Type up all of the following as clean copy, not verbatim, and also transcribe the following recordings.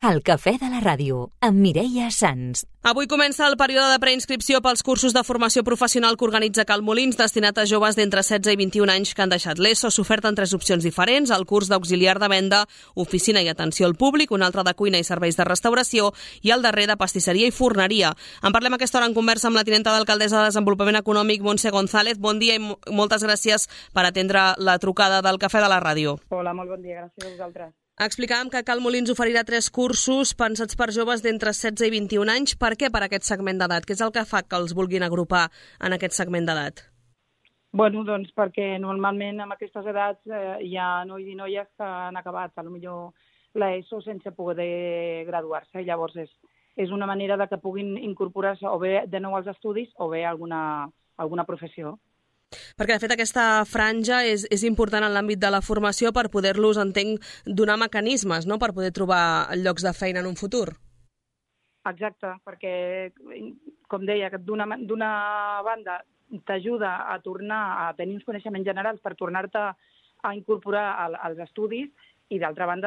El Cafè de la Ràdio, amb Mireia Sans. Avui comença el període de preinscripció pels cursos de formació professional que organitza Cal Molins, destinat a joves d'entre 16 i 21 anys que han deixat l'ESO. S'oferten 3 opcions diferents: el curs d'auxiliar de venda, oficina i atenció al públic, un altre de cuina i serveis de restauració i el darrer de pastisseria i forneria. En parlem aquesta hora en conversa amb la tinenta d'alcaldessa de Desenvolupament Econòmic, Montse González. Bon dia i moltes gràcies per atendre la trucada del Cafè de la Ràdio. Hola, molt bon dia, gràcies a vosaltres. Explicàvem que Cal Molins oferirà 3 cursos pensats per joves d'entre 16 i 21 anys. Per què per aquest segment d'edat? Què és el que fa que els vulguin agrupar en aquest segment d'edat? Bueno, doncs perquè normalment en aquestes edats hi ha nois i noies que han acabat potser l'ESO sense poder graduar-se, i llavors és una manera de que puguin incorporar-se o bé de nou als estudis o bé a alguna professió. Perquè, de fet, aquesta franja és important en l'àmbit de la formació per poder-los, entenc, donar mecanismes, no?, per poder trobar llocs de feina en un futur. Exacte, perquè, com deia, d'una banda t'ajuda a tornar a tenir uns coneixements generals per tornar-te a incorporar als estudis, i d'altra banda,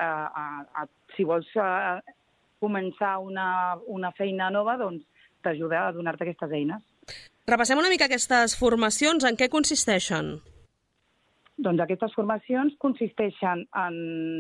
si vols començar una feina nova, doncs t'ajuda a donar-te aquestes eines. Repassem una mica aquestes formacions. En què consisteixen? Doncs aquestes formacions consisteixen en...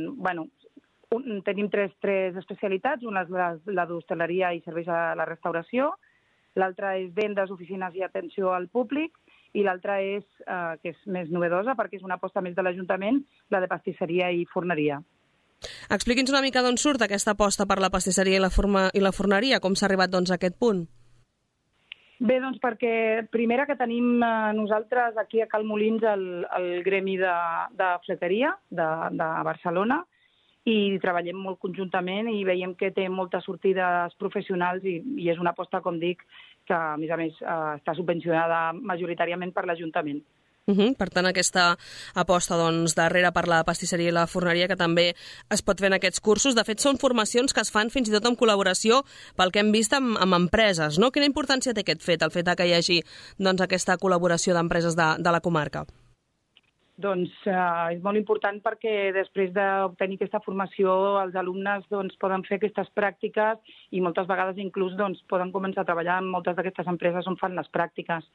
tenim tres especialitats. Una és la d'hostaleria i serveis a la restauració, l'altra és vendes, oficines i atenció al públic, i l'altra és, que és més novedosa perquè és una aposta més de l'Ajuntament, la de pastisseria i forneria. Expliqui'ns una mica d'on surt aquesta aposta per la pastisseria i la forneria, com s'ha arribat doncs, a aquest punt. Bé, doncs perquè primera que tenim nosaltres aquí a Cal Molins el gremi de flequeria de Barcelona, i treballem molt conjuntament i veiem que té moltes sortides professionals i és una aposta, com dic, que a més està subvencionada majoritàriament per l'Ajuntament. Per tant, aquesta aposta darrere per la pastisseria i la forneria, que també es pot fer en aquests cursos. De fet, són formacions que es fan fins i tot en col·laboració, pel que hem vist, amb empreses, no? Quina importància té aquest fet, el fet que hi hagi aquesta col·laboració d'empreses de la comarca? Doncs és molt important perquè després d'obtenir aquesta formació els alumnes poden fer aquestes pràctiques i moltes vegades inclús poden començar a treballar en moltes d'aquestes empreses on fan les pràctiques.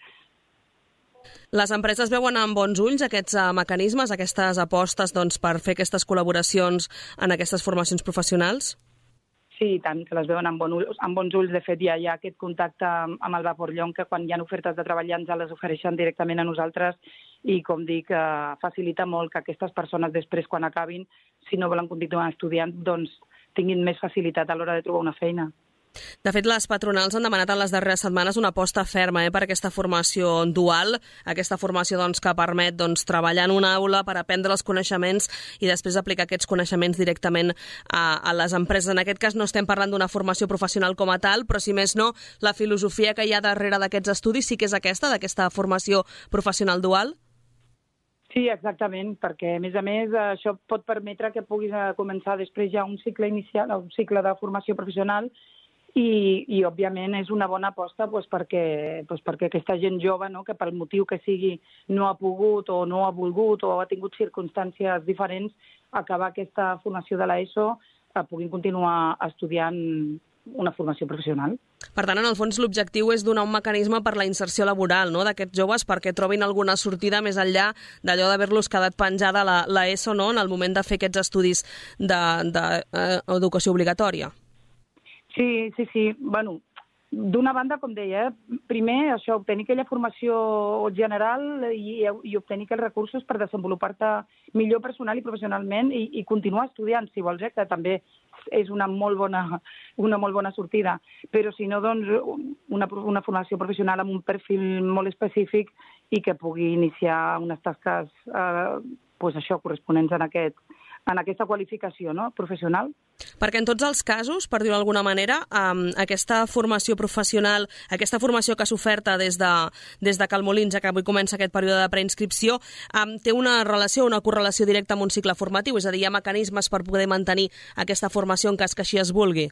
Les empreses veuen amb bons ulls aquests mecanismes, aquestes apostes per fer aquestes col·laboracions en aquestes formacions professionals? Sí, i tant, que les veuen amb bons ulls. De fet, ja hi ha aquest contacte amb el Vapor Llong, que quan hi ha ofertes de treball ens les ofereixen directament a nosaltres, i, com dic, facilita molt que aquestes persones després, quan acabin, si no volen continuar estudiant, tinguin més facilitat a l'hora de trobar una feina. De fet, les patronals han demanat en les darreres setmanes una aposta ferma per aquesta formació dual, aquesta formació que permet treballar en una aula per aprendre els coneixements i després aplicar aquests coneixements directament a les empreses. En aquest cas no estem parlant d'una formació professional com a tal, però si més no, la filosofia que hi ha darrere d'aquests estudis sí que és d'aquesta formació professional dual? Sí, exactament, perquè, a més, això pot permetre que puguis començar després ja un cicle inicial, un cicle de formació professional, i òbviament, és una bona aposta perquè aquesta gent jove, que pel motiu que sigui no ha pogut o no ha volgut o ha tingut circumstàncies diferents, acabar aquesta formació de l'ESO, puguin continuar estudiant una formació professional. Per tant, en el fons, l'objectiu és donar un mecanisme per la inserció laboral d'aquests joves perquè trobin alguna sortida més enllà d'allò d'haver-los quedat penjada l'ESO en el moment de fer aquests estudis d'educació obligatòria. Sí. Bueno, d'una banda, com deia, primer això, obtenir aquella formació general i obtenir aquells recursos per desenvolupar-te millor personal i professionalment i continuar estudiant, si vols, que també és una molt bona sortida. Però si no, una formació professional amb un perfil molt específic i que pugui iniciar unes tasques corresponents en aquesta qualificació professional. Perquè en tots els casos, per dir-ho d'alguna manera, aquesta formació professional, aquesta formació que s'oferta des de Cal Molins, que avui comença aquest període de preinscripció, té una correlació directa amb un cicle formatiu, és a dir, hi ha mecanismes per poder mantenir aquesta formació en cas que així es vulgui.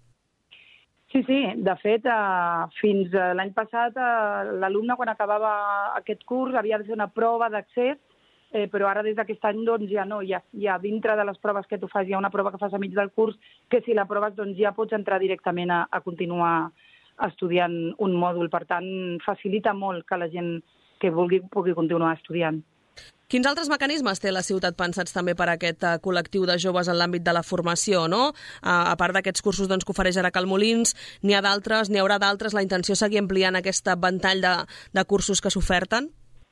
Sí, de fet, fins l'any passat, l'alumne, quan acabava aquest curs, havia de fer una prova d'accés però ara des d'aquest any doncs, ja no, ja dintre de les proves que tu fas, hi ha una prova que fas a mig del curs, que si la proves doncs, ja pots entrar directament a continuar estudiant un mòdul. Per tant, facilita molt que la gent que vulgui pugui continuar estudiant. Quins altres mecanismes té la ciutat pensats també per a aquest col·lectiu de joves en l'àmbit de la formació, no? A part d'aquests cursos doncs, que ofereix ara Cal Molins, n'hi haurà d'altres? La intenció és seguir ampliant aquest ventall de cursos que s'oferten?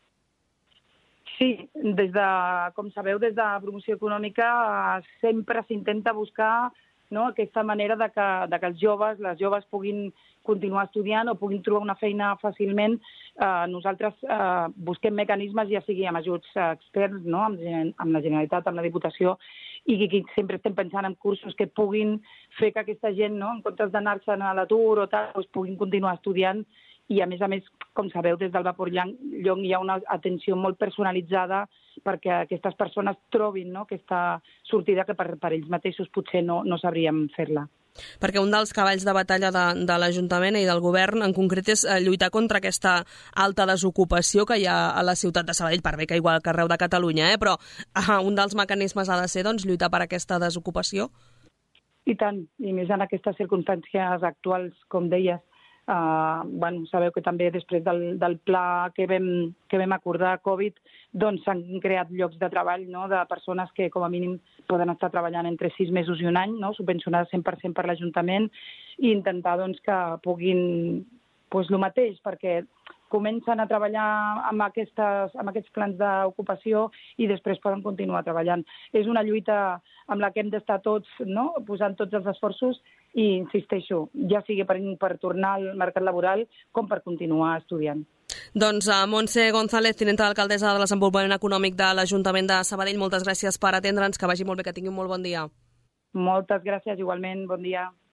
Sí, com sabeu, des de Promoció Econòmica sempre s'intenta buscar, no, aquesta manera de que els joves, les joves puguin continuar estudiant o puguin trobar una feina fàcilment. Nosaltres busquem mecanismes, ja sigui amb ajuts externs, no, amb la Generalitat, amb la Diputació, i sempre estem pensant en cursos que puguin fer que aquesta gent, no, en comptes d'anar-se'n a l'atur o tal, doncs puguin continuar estudiant. I, a més, com sabeu, des del Vapor Llong hi ha una atenció molt personalitzada perquè aquestes persones trobin, no, aquesta sortida que per ells mateixos potser no sabríem fer-la. Perquè un dels cavalls de batalla de l'Ajuntament i del govern en concret és lluitar contra aquesta alta desocupació que hi ha a la ciutat de Sabadell, per bé que igual que arreu de Catalunya, però un dels mecanismes ha de ser doncs, lluitar per aquesta desocupació? I tant, i més en aquestes circumstàncies actuals, com deies. Sabeu que també després del pla que vam acordar Covid, doncs s'han creat llocs de treball, no, de persones que com a mínim poden estar treballant entre 6 mesos i un any, no, subvencionades 100% per l'Ajuntament, i intentar doncs, que puguin el mateix, perquè comencen a treballar amb aquests plans d'ocupació i després poden continuar treballant. És una lluita amb la que hem d'estar tots, no, posant tots els esforços, i insisteixo, ja sigui per tornar al mercat laboral com per continuar estudiant. Doncs Montse González, tinenta d'alcaldessa de Desenvolupament Econòmic de l'Ajuntament de Sabadell, moltes gràcies per atendre'ns, que vagi molt bé, que tingui un molt bon dia. Moltes gràcies, igualment, bon dia.